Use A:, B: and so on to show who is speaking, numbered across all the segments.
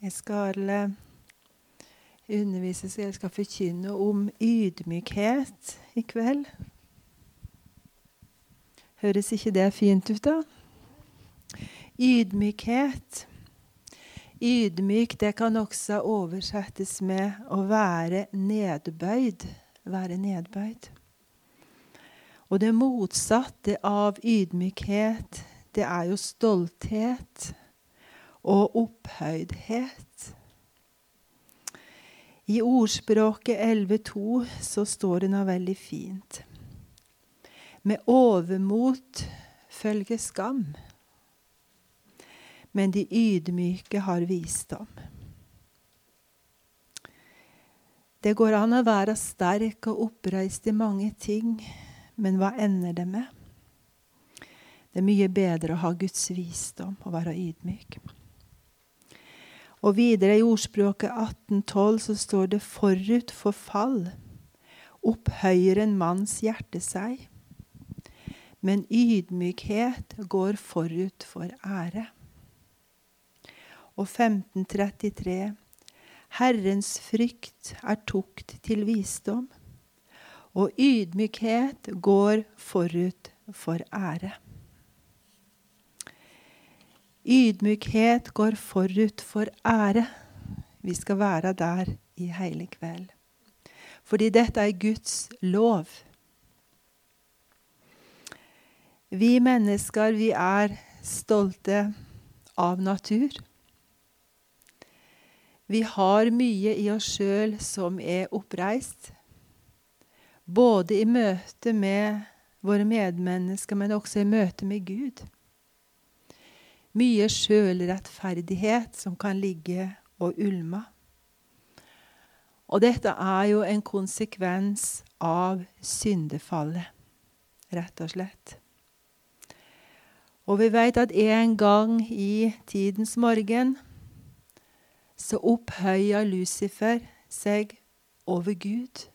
A: Jeg skal undervise, så jeg skal forkynne om ydmykhet i kveld. Høres ikke det fint ut da? Ydmykhet. Ydmyk, det kan også oversettes med å være nedbøyd. Være nedbøyd. Og det motsatte av ydmykhet, det er jo stolthet og opphøydhet. I ordspråket 11.2 så står det noe veldig fint. Med overmot følger skam, men de ydmyke har visdom. Det går an å være sterk og oppreist i mange ting, men hva ender det med? Det er mye bedre å ha Guds visdom og være ydmyk. Og videre i ordspråket 18.12 så står det forut for fall, opphøyer en manns hjerte seg, men ydmykhet går forut for ære. Og 15.33, Herrens frykt er tukt til visdom, og ydmykhet går forut for ære. Ydmykhet går forut for ære. Vi skal være der i hele kveld. Fordi dette er Guds lov. Vi mennesker, vi er stolte av natur. Vi har mye i oss selv som er oppreist. Både i møte med våre medmennesker, men også i møte med Gud. Mye selvrettferdighet som kan ligge og ulme. Og dette er jo en konsekvens av syndefallet, rett og slett. Og vi vet at en gang i tidens morgen så opphøyer Lucifer seg over Gud.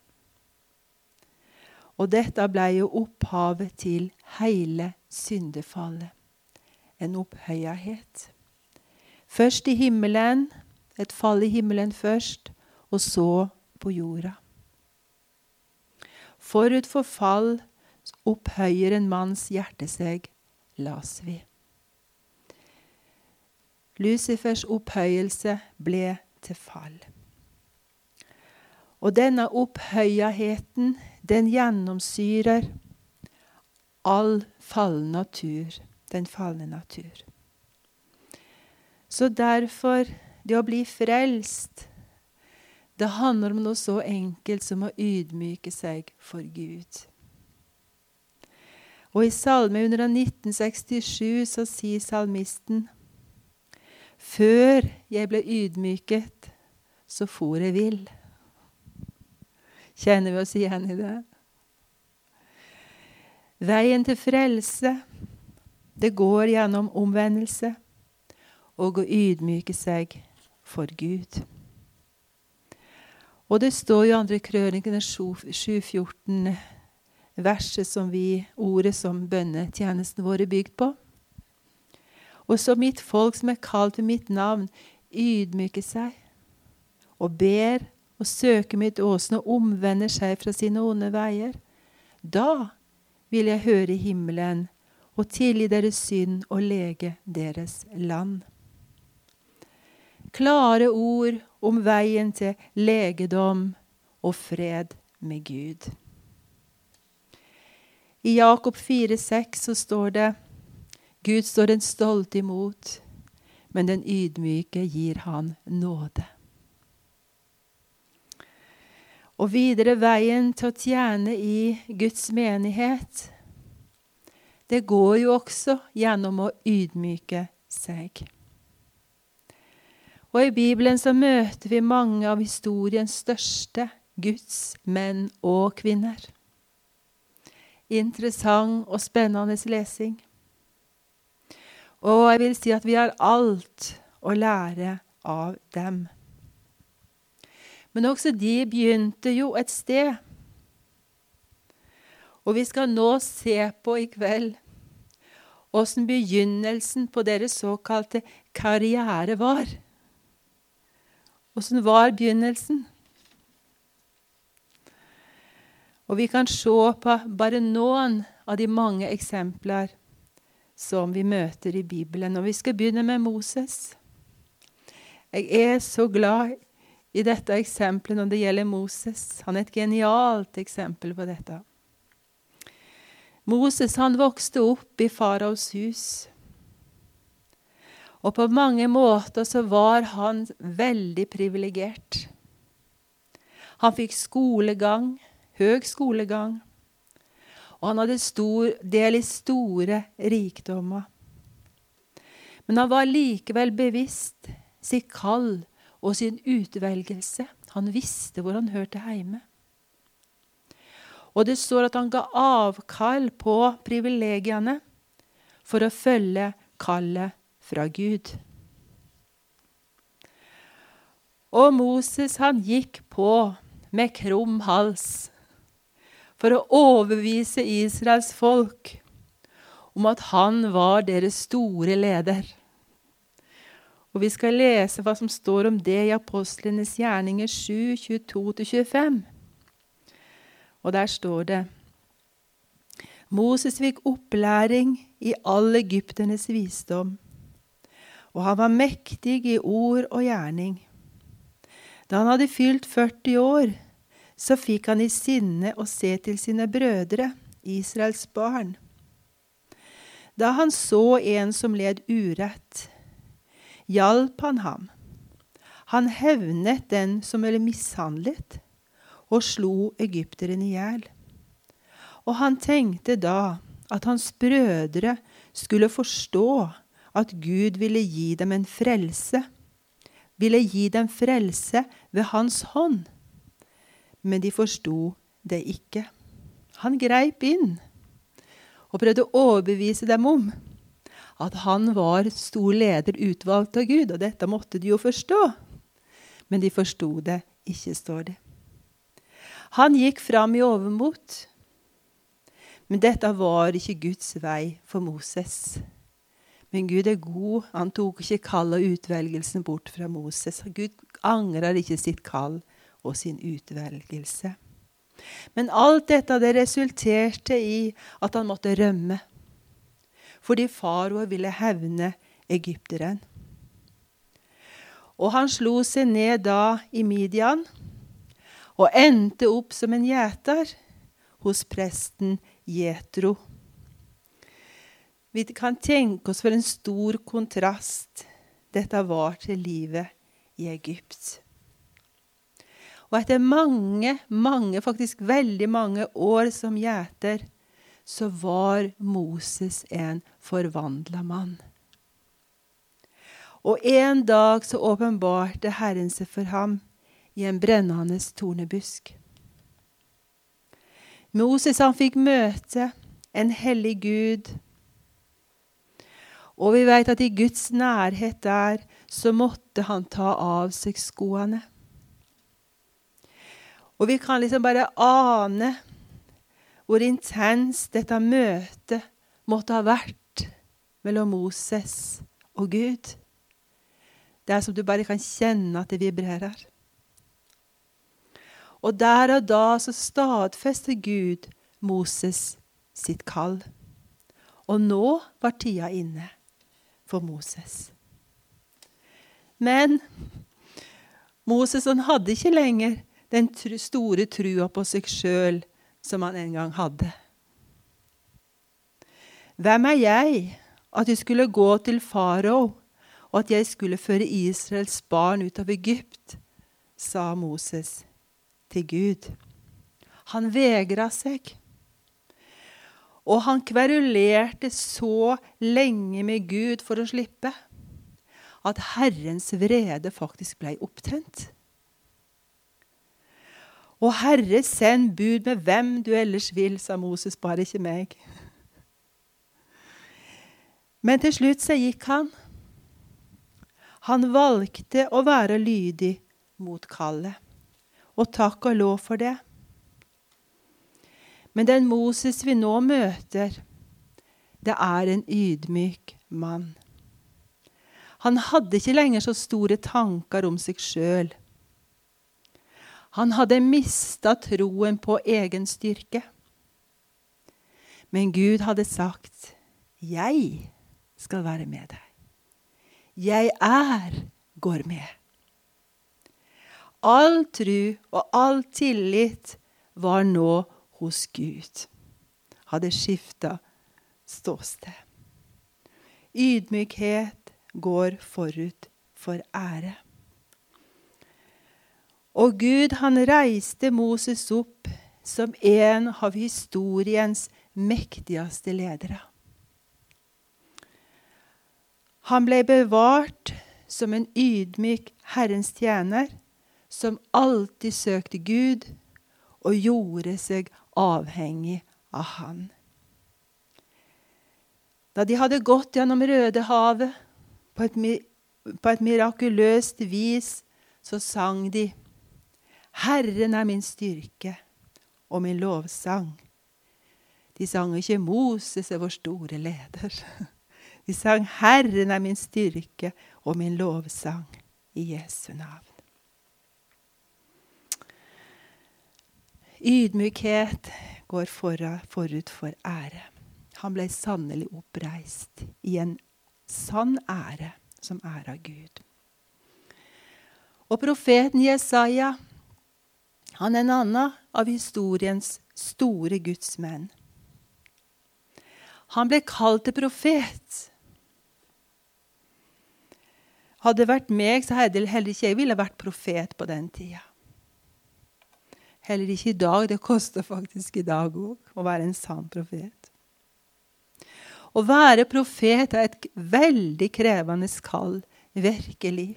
A: Og dette ble jo opphavet til hele syndefallet. En opphøyhet. Først i himmelen, et fall i himmelen først, og så på jorda. Forut for fall opphøyer en manns hjerte seg, las vi. Lucifers opphøyelse ble til fall. Og denne opphøyheten, den gjennomsyrer all fallen natur. Den falne natur. Så derfor, det å bli frelst, det handler om noe så enkelt som å ydmyke seg for Gud. Og i Salme 119,67 så sier salmisten, før jeg ble ydmyket, så for jeg vill. Kjenner vi oss igjen i det? Veien til frelse, det går gjennom omvendelse og å ydmyke seg for Gud. Og det står i 2. Krønikene 7,14 verset som ordet som bønnetjenesten vår er bygd på. Og så mitt folk som er kalt ved mitt navn, ydmyker seg og ber og søker mitt åsne og omvender seg fra sine onde veier. Da vil jeg høre i himmelen og tilgi deres synd og lege deres land. Klare ord om veien til legedom og fred med Gud. I Jakob 4,6 så står det, Gud står den stolte imot, men den ydmyke gir han nåde. Og videre veien til å tjene i Guds menighet, det går jo også gjennom å ydmyke seg. Og i Bibelen så møter vi mange av historiens største Guds menn og kvinner. Interessant og spennende lesing. Og jeg vil si at vi har alt å lære av dem. Men også de begynte jo et sted. Og vi skal nå se på i kveld hvordan begynnelsen på deres såkalte karriere var. hvordan var begynnelsen? Og vi kan se på bare noen av de mange eksempler som vi møter i Bibelen. Og vi skal begynne med Moses. Jeg er så glad i dette eksempelet når det gjelder Moses. Han er et genialt eksempel på dette. Moses, han vokste opp i faraos hus. Og på mange måter så var han veldig privilegert. Han fikk skolegang, høy skolegang, og han hadde stor del i store rikdommer. Men han var likevel bevisst sitt kall og sin utvelgelse. Han visste hvor han hørte hjemme. Og det står at han ga avkall på privilegiene for å følge kallet fra Gud. Og Moses, han gikk på med krum hals for å overbevise Israels folk om at han var deres store leder. Og vi skal lese hva som står om det i Apostlenes gjerninger 7, 22-25. Og der står det: Moses fikk opplæring i all egypternes visdom, og han var mektig i ord og gjerning. Da han hadde fylt 40 år, så fikk han i sinne å se til sine brødre, Israels barn. Da han så en som led urett, hjalp han ham. Han hevnet den som ble mishandlet, og slo egypteren i hjel. Og han tenkte da at hans brødre skulle forstå at Gud ville gi dem en frelse, ville gi dem frelse ved hans hånd. Men de forsto det ikke. Han greip inn og prøvde å overbevise dem om at han var stor leder utvalgt av Gud, og dette måtte de jo forstå. Men de forsto det ikke, står det. Han gikk fram i overmot, men dette var ikke Guds vei for Moses. Men Gud er god, han tok ikke kall og utvelgelsen bort fra Moses. Gud angrer ikke sitt kall og sin utvelgelse. Men alt dette det resulterte i at han måtte rømme, fordi farao ville hevne egypteren. Og han slo seg ned da i Midian, og endte opp som en gjeter hos presten Jethro. Vi kan tenke oss for en stor kontrast dette var til livet i Egypt. Og etter faktisk veldig mange år som gjeter, så var Moses en forvandlet mann. Og en dag så åpenbarte Herren seg for ham i en brennende tornebusk. Moses, han fikk møte en hellig Gud. Og vi vet at i Guds nærhet der, så måtte han ta av seg skoene. Og vi kan liksom bare ane hvor intenst dette møtet måtte ha vært mellom Moses og Gud. Det er som du bare kan kjenne at det vibrerer. Og der og da så stadfester Gud Moses sitt kall. Og nå var tida inne for Moses. Men Moses, han hadde ikke lenger den store trua på seg selv som han en gang hadde. Hvem er jeg at jeg skulle gå til farao, og at jeg skulle føre Israels barn ut av Egypt, sa Moses til Gud. Han vegret seg. Og han kverulerte så lenge med Gud for å slippe, at Herrens vrede faktisk ble opptent. Og Herre, send bud med hvem du ellers vil, sa Moses, bare ikke meg. Men til slutt så gikk han. Han valgte å være lydig mot kallet. Og takk og lov for det. Men den Moses vi nå møter, det er en ydmyk mann. Han hadde ikke lenger så store tanker om seg selv. Han hadde mistet troen på egen styrke. Men Gud hadde sagt, jeg skal være med deg. Jeg går med. All tro og all tillit var nå hos Gud. Hadde skiftet ståsted. Ydmykhet går forut for ære. Og Gud, han reiste Moses opp som en av historiens mektigste ledere. Han ble bevart som en ydmyk Herrens tjener, som alltid søkte Gud og gjorde seg avhengig av han. Da de hadde gått gjennom Rødehavet på et mirakuløst vis, så sang de, Herren er min styrke og min lovsang. De sang ikke Moses er vår store leder. De sang Herren er min styrke og min lovsang i Jesu navn. Ydmykhet går forut for ære. Han ble sannelig oppreist i en sann ære som ære av Gud. Og profeten Jesaja, han er en annen av historiens store gudsmenn. Han ble kalt til profet. Hadde det vært meg, så hadde heller ikke jeg ville vært profet på den tida. Heller ikke i dag. Det koster faktisk i dag også å være en sann profet. Å være profet er et veldig krevende kall, virkelig.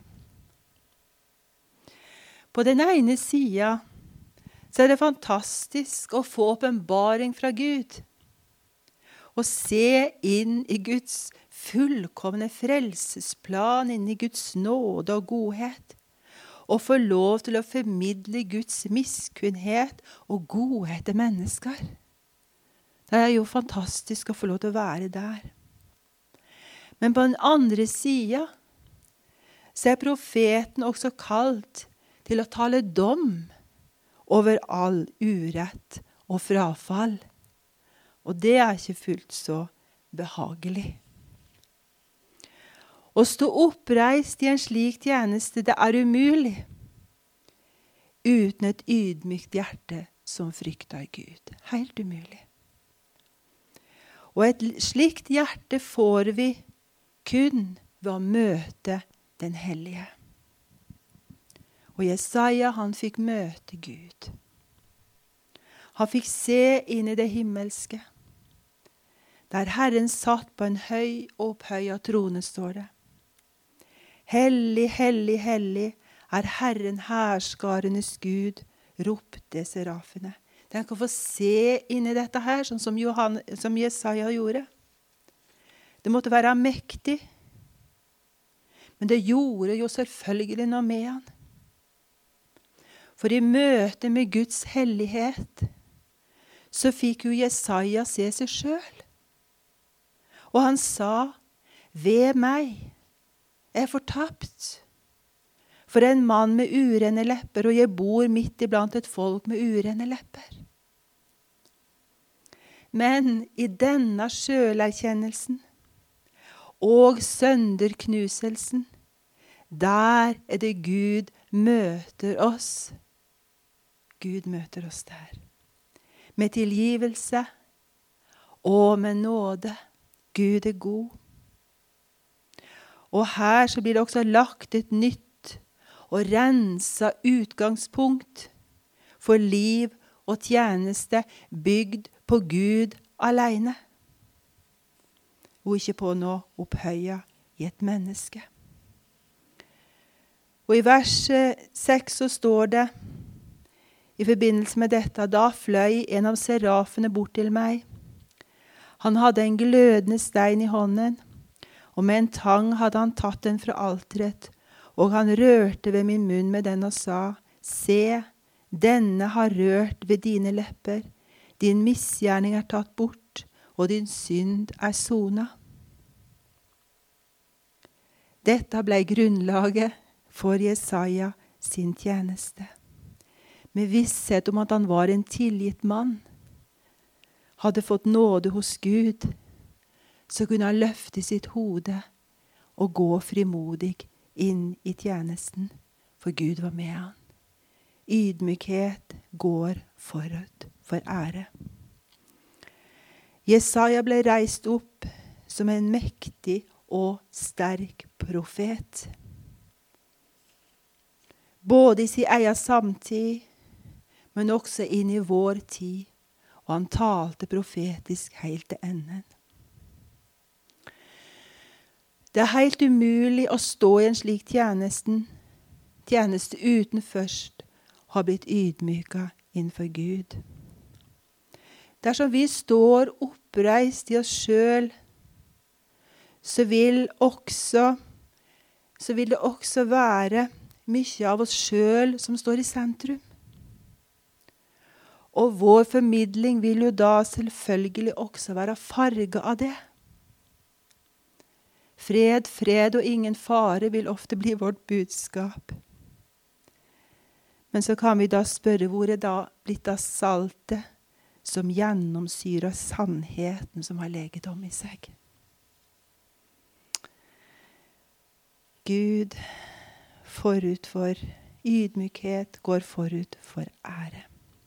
A: På den ene sida så er det fantastisk å få åpenbaring fra Gud. Å se inn i Guds fullkomne frelsesplan, inn i Guds nåde og godhet. Og få lov til å formidle Guds miskunnhet og godhet til mennesker. Det er jo fantastisk å få lov til å være der. Men på den andre sida så er profeten også kalt til å tale dom over all urett og frafall. Og det er ikke fullt så behagelig. Å stå oppreist i en slik tjeneste, det er umulig. Uten et ydmykt hjerte som frykter Gud. Helt umulig. Og et slikt hjerte får vi kun ved å møte den hellige. Og Jesaja, han fikk møte Gud. Han fikk se inn i det himmelske. Der Herren satt på en høy og opphøyet trone, står det. Hellig, hellig, hellig er Herren herskarenes Gud, ropte serafene. Tenk å få se inn i dette her, sånn som Jesaja gjorde. Det måtte være mektig. Men det gjorde jo selvfølgelig noe med han. For i møte med Guds hellighet, så fikk jo Jesaja se seg selv. Og han sa, ved meg er fortapt. For en mann med urene lepper, og jeg bor midt iblant et folk med urene lepper. Men i denne sjølerkjennelsen og sønderknuselsen, der er det Gud møter oss. Gud møter oss der. Med tilgivelse og med nåde. Gud er god. Og her så blir det også lagt et nytt og rensa utgangspunkt for liv og tjeneste bygd på Gud alene. Og ikke på noe opphøya i et menneske. Og i vers 6 så står det, i forbindelse med dette, da fløy en av serafene bort til meg. Han hadde en glødende stein i hånden, og med en tang hadde han tatt den fra alteret, og han rørte ved min munn med den og sa, se, denne har rørt ved dine lepper, din misgjerning er tatt bort, og din synd er sonet. Dette ble grunnlaget for Jesaja sin tjeneste. med visshet om at han var en tilgitt mann, hadde fått nåde hos Gud, så kunne han løfte sitt hode og gå frimodig inn i tjenesten, for Gud var med han. Ydmykhet går forut for ære. Jesaja ble reist opp som en mektig og sterk profet. Både i sin egen samtid, men også inn i vår tid, og han talte profetisk helt til enden. Det er helt umulig å stå i en slik tjeneste uten først å ha blitt ydmyket innenfor Gud. Dersom vi står oppreist i oss selv, så vil det også være mye av oss selv som står i sentrum. Og vår formidling vil jo da selvfølgelig også være farget av det. Fred, fred og ingen fare vil ofte bli vårt budskap. Men så kan vi da spørre, hvor er da blitt av saltet som gjennomsyrer sannheten som har legedom i seg? Gud forut for ydmykhet går forut for ære.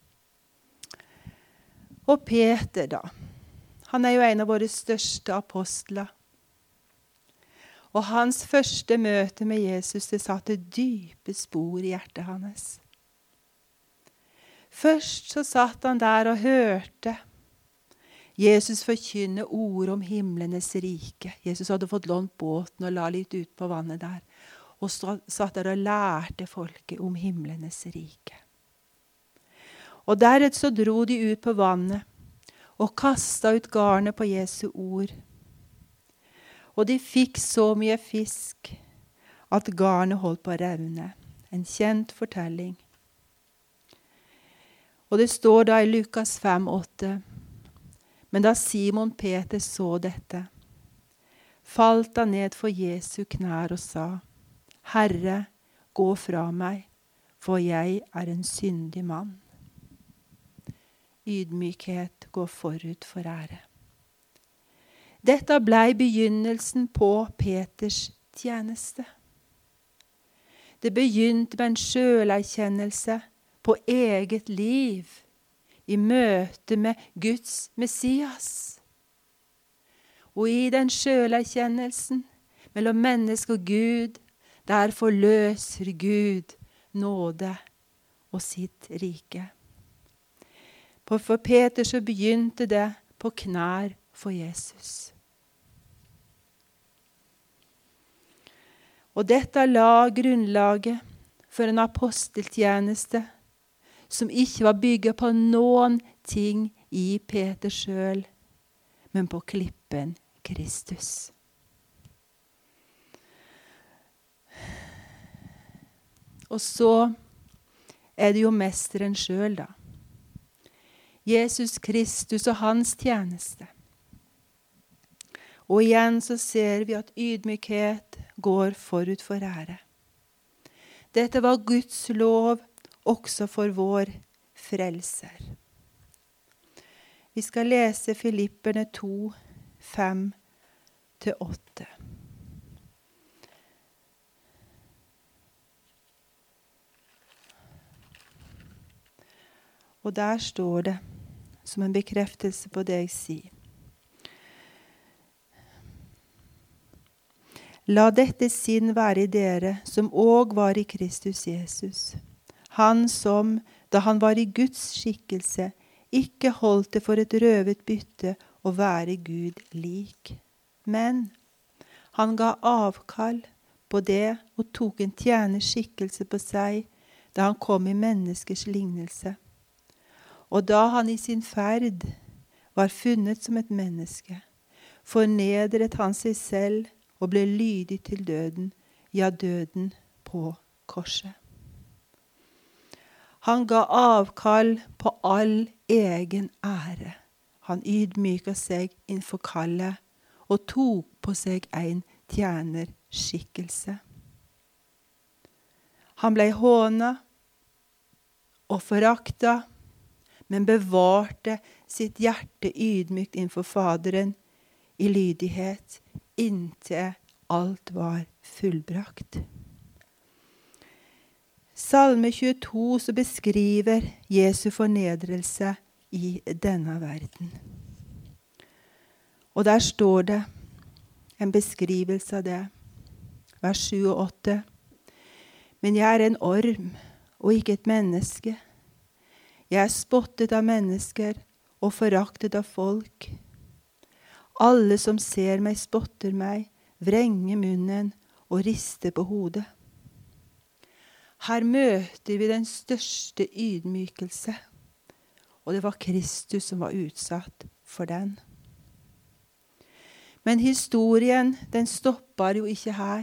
A: Og Peter da, han er jo en av våre største apostler. Og hans første møte med Jesus, det satte dype spor i hjertet hans. Først så satt han der og hørte Jesus forkynne ord om himlenes rike. Jesus hadde fått lånt båten og la litt ut på vannet der. Og satt der og lærte folket om himlenes rike. Og deretter så dro de ut på vannet og kastet ut garnet på Jesu ord. Og de fikk så mye fisk at garnet holdt på å revne. En kjent fortelling. Og det står da i Lukas 5,8. Men da Simon Peter så dette, falt han ned for Jesu knær og sa, Herre, gå fra meg, for jeg er en syndig mann. Ydmykhet går forut for ære. Dette ble begynnelsen på Peters tjeneste. Det begynte med en selverkjennelse på eget liv i møte med Guds Messias. Og i den selverkjennelsen mellom menneske og Gud, der forløser Gud nåde og sitt rike. For Peter så begynte det på knær for Jesus. Og dette la grunnlaget for en aposteltjeneste som ikke var bygget på noen ting i Peter selv, men på klippen Kristus. Og så er det jo mesteren selv da. Jesus Kristus og hans tjeneste. Og igjen så ser vi at ydmykhet går forut for ære. Dette var Guds lov også for vår frelser. Vi skal lese Filipperne 2, 5-8. Og der står det, som en bekreftelse på det jeg sier. La dette sinn være i dere, som òg var i Kristus Jesus. Han som, da han var i Guds skikkelse, ikke holdt det for et røvet bytte å være Gud lik. Men han ga avkall på det og tok en tjenerskikkelse på seg, da han kom i menneskers lignelse. Og da han i sin ferd var funnet som et menneske, fornedret han seg selv og ble lydig til døden, ja, døden på korset. Han ga avkall på all egen ære. Han ydmyket seg innenfor kallet og tok på seg en tjenerskikkelse. Han ble hånet og forakta, men bevarte sitt hjerte ydmykt innfor Faderen i lydighet, inntil alt var fullbrakt. Salme 22 så beskriver Jesu fornedrelse i denne verden. Og der står det en beskrivelse av det. Vers 7 og 8. Men jeg er en orm og ikke et menneske. Jeg er spottet av mennesker og foraktet av folk. Alle som ser meg spotter meg, vrenger munnen og rister på hodet. Her møter vi den største ydmykelse, og det var Kristus som var utsatt for den. Men historien, den stopper jo ikke her.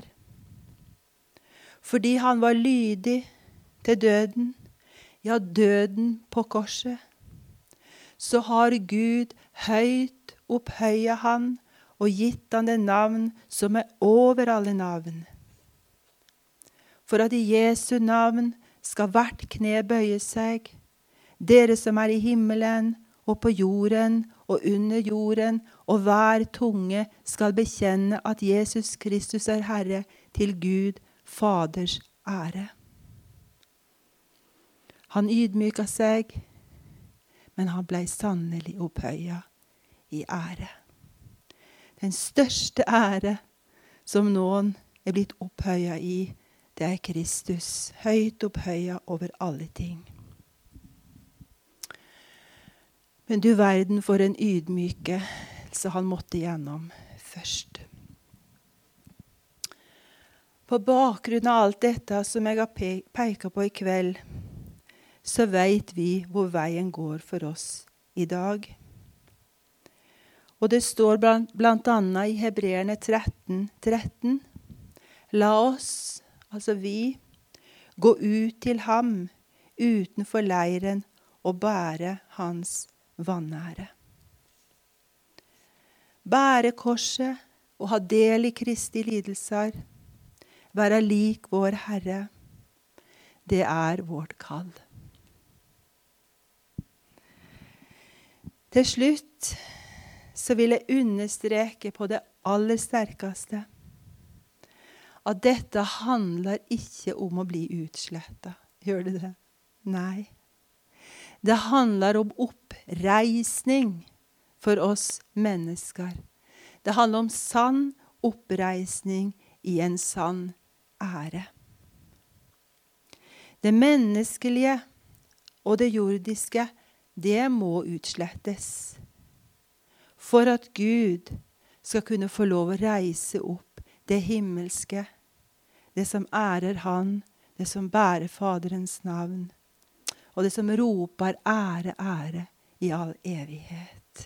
A: Fordi han var lydig til døden, ja, døden på korset, så har Gud høyt opphøyet han og gitt han det navn som er over alle navn. For at i Jesu navn skal hvert kne bøye seg, dere som er i himmelen og på jorden og under jorden, og hver tunge skal bekjenne at Jesus Kristus er Herre, til Gud Faders ære. Han ydmyka seg, men han ble sannelig opphøyet i ære. Den største ære som noen er blitt opphøyet i, det er Kristus, høyt opphøyet over alle ting. Men du verden for en ydmykelse han måtte gjennom først. På bakgrunn av alt dette som jeg har peket på i kveld, så vet vi hvor veien går for oss i dag. Og det står blant annet i Hebreerne 13:13. La oss, altså vi, gå ut til ham utenfor leiren og bære hans vanære. Bære korset og ha del i Kristi lidelser, være lik vår Herre, det er vårt kall. Til slutt så vil jeg understreke på det aller sterkeste at dette handler ikke om å bli utslettet. Gjør det det? Nei. Det handler om oppreisning for oss mennesker. Det handler om sann oppreisning i en sann ære. Det menneskelige og det jordiske, det må utslettes. For at Gud skal kunne få lov å reise opp det himmelske, det som ærer han, det som bærer Faderens navn, og det som roper ære, ære i all evighet.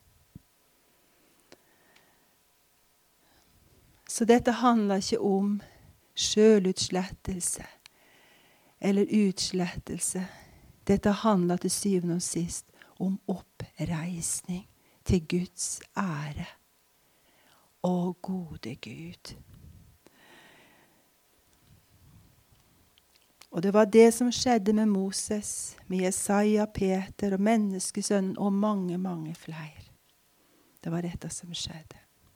A: Så dette handler ikke om selvutslettelse eller utslettelse. Dette handler til syvende og sist om oppreisning til Guds ære. Å, gode Gud. Og det var det som skjedde med Moses, med Jesaja, Peter og menneskesønnen og mange, mange flere. Det var dette som skjedde.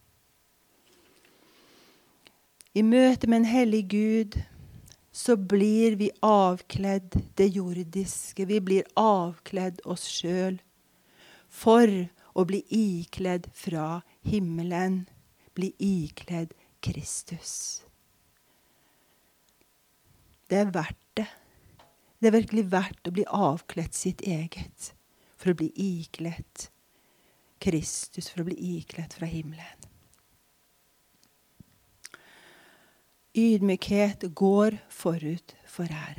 A: I møte med en hellig Gud så blir vi avkledd det jordiske. Vi blir avkledd oss selv for å bli ikledd fra himmelen. Bli ikledd Kristus. Det er verdt det. Det er virkelig verdt å bli avkledd sitt eget for å bli ikledd Kristus, for å bli ikledd fra himmelen. Ydmykhet går forut for ære.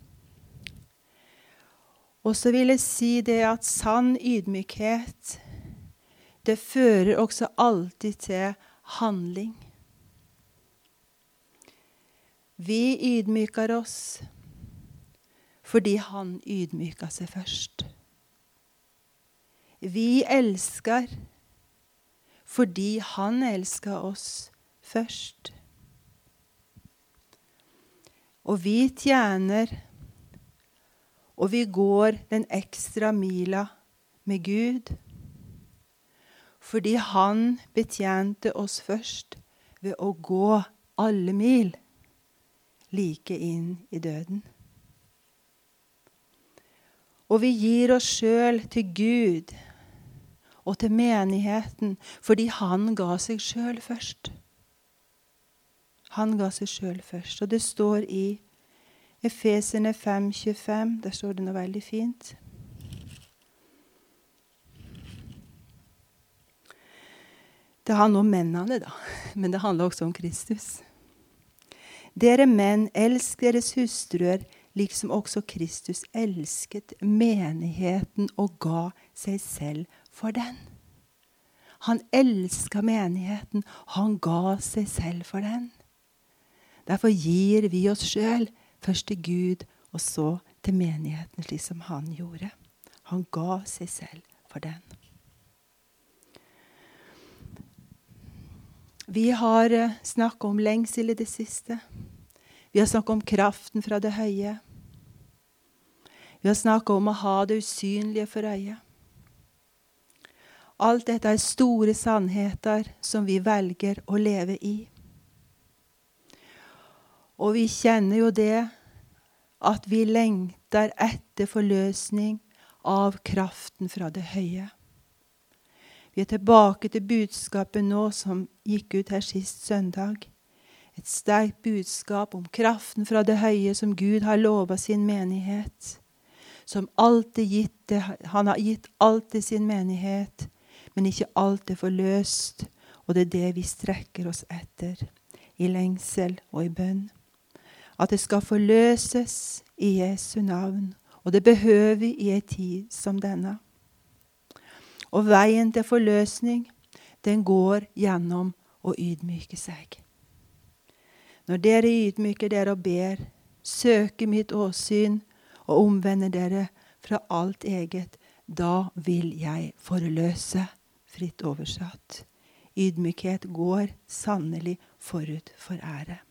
A: Og så vil jeg si det at sann ydmykhet, det fører også alltid til handling. Vi ydmyker oss fordi han ydmyker seg først. Vi elsker fordi han elsker oss først. Og vi tjener, Og vi går den ekstra mila med Gud, fordi han betjente oss først ved å gå alle mil like inn i døden. Og vi gir oss selv til Gud og til menigheten, fordi han ga seg selv først. Han ga seg selv først. Og det står i Efeserne 5:25, der står det noe veldig fint. Det handler om mennene da, men det handler også om Kristus. Dere menn, elsk deres hustruer, liksom også Kristus elsket menigheten og ga seg selv for den. Han elsket menigheten, han ga seg selv for den. Derfor gir vi oss selv først til Gud, og så til menigheten, slik som han gjorde. Han ga seg selv for den. Vi har snakket om lengsel i det siste. Vi har snakket om kraften fra det høye. Vi har snakket om å ha det usynlige for øyet. Alt dette er store sannheter som vi velger å leve i. Og vi kjenner jo det at vi lengter etter forløsning av kraften fra det høye. Vi er tilbake til budskapet nå som gikk ut her sist søndag. Et sterkt budskap om kraften fra det høye som Gud har lovet sin menighet. Som han har gitt alt til sin menighet, men ikke alt er forløst. Og det er det vi strekker oss etter i lengsel og i bønn. At det skal forløses i Jesu navn. Og det behøver vi i en tid som denne. Og veien til forløsning, den går gjennom å ydmyke seg. Når dere ydmyker dere og ber, søker mitt åsyn og omvender dere fra alt eget, da vil jeg forløse, fritt oversatt. Ydmykhet går sannelig forut for ære.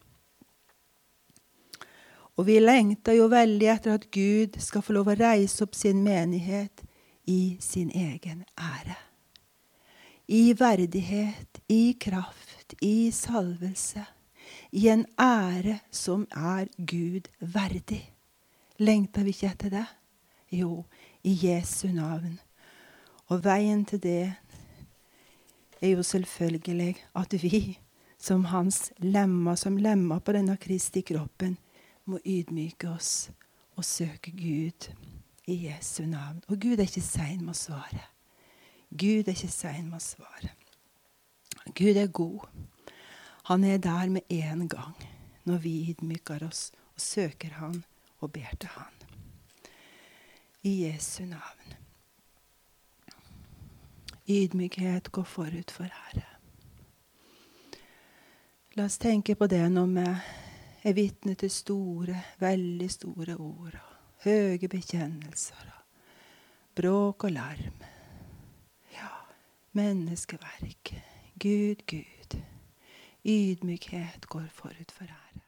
A: Og vi lengter jo veldig etter at Gud skal få lov å reise opp sin menighet i sin egen ære. I verdighet, i kraft, i salvelse. I en ære som er Gud verdig. Lengter vi ikke etter det? Jo, i Jesu navn. Og veien til det er jo selvfølgelig at vi, som hans lemmer, som lemmer på denne Kristi kroppen, må ydmyke oss og søke Gud i Jesu navn. Og Gud er ikke sen med å svare. Gud er ikke sen med å svare. Gud er god. Han er der med en gang når vi ydmyker oss og søker han og ber til han. I Jesu navn. Ydmykhet går forut for ære. La oss tenke på det når vi er vitne til store, veldig store ord, høye bekjennelser, bråk og larm. Ja, menneskeverk. Gud, Gud. Ydmykhet går forut for ære.